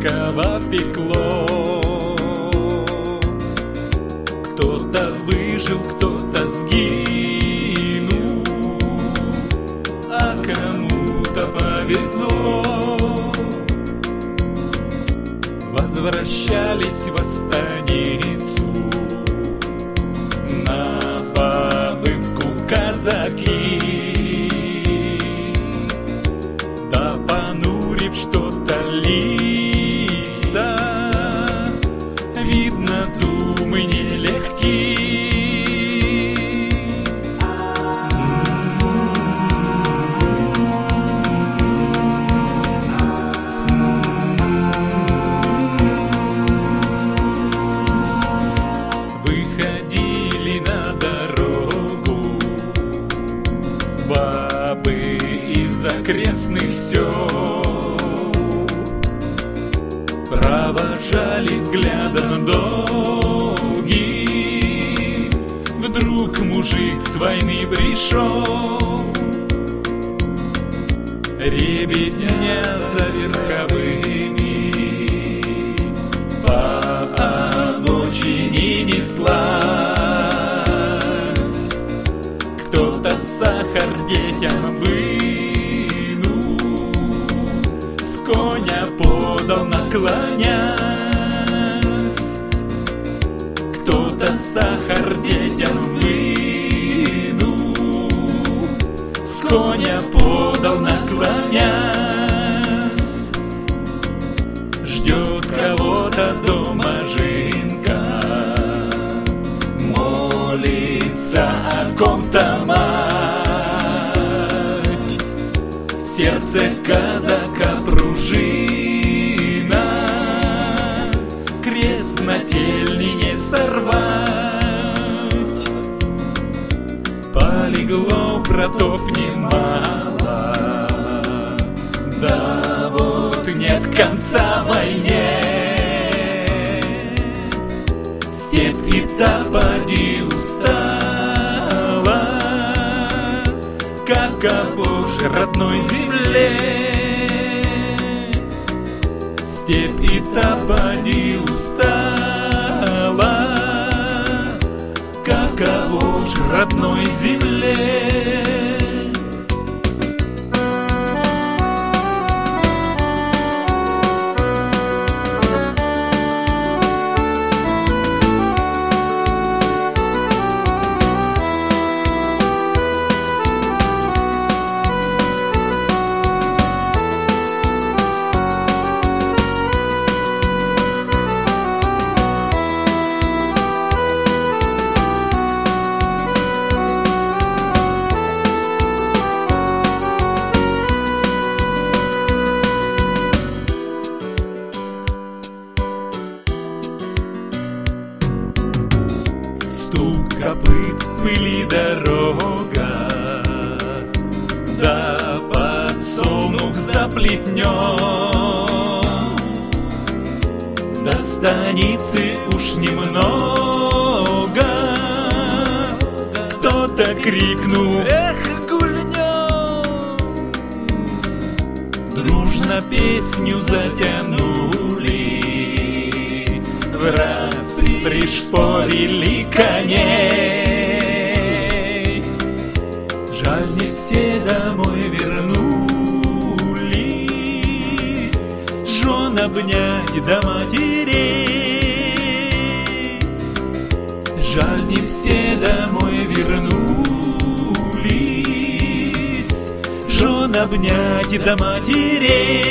сладкого пекло. Кто-то выжил, кто-то сгинул, а кому-то повезло. Возвращались в станицу на побывку казаки, да понурив что-то лица, видно, думы нелегки. Выходили на дорогу бабы из окрестных сел, провожали взглядом долгим. Вдруг мужик с войны пришел, ребятня за верховыми по обочине неслась. Кто-то сахар детям вынул, с коня подал, наклонясь. Кто-то сахар детям вынул, с коня подал, наклонясь. Ждет кого-то дома жинка, молится о ком-то мать. Сердце казака пружина, крест нательный не сорвать. Полегло братов немало, да вот нет конца войне. Степь и та поди устала, каково ж родной земле. Степь и та поди устала, каково ж родной земле. Стук копыт в пыли дорога, да подсолнух за плетнем. До станицы уж немного. Кто-то крикнул: эх, гульнем! Дружно песню затянули, враз пришпорили коней. Жаль, не все домой вернулись, жен обнять до матерей. Жаль, не все домой вернулись, жен обнять до матерей.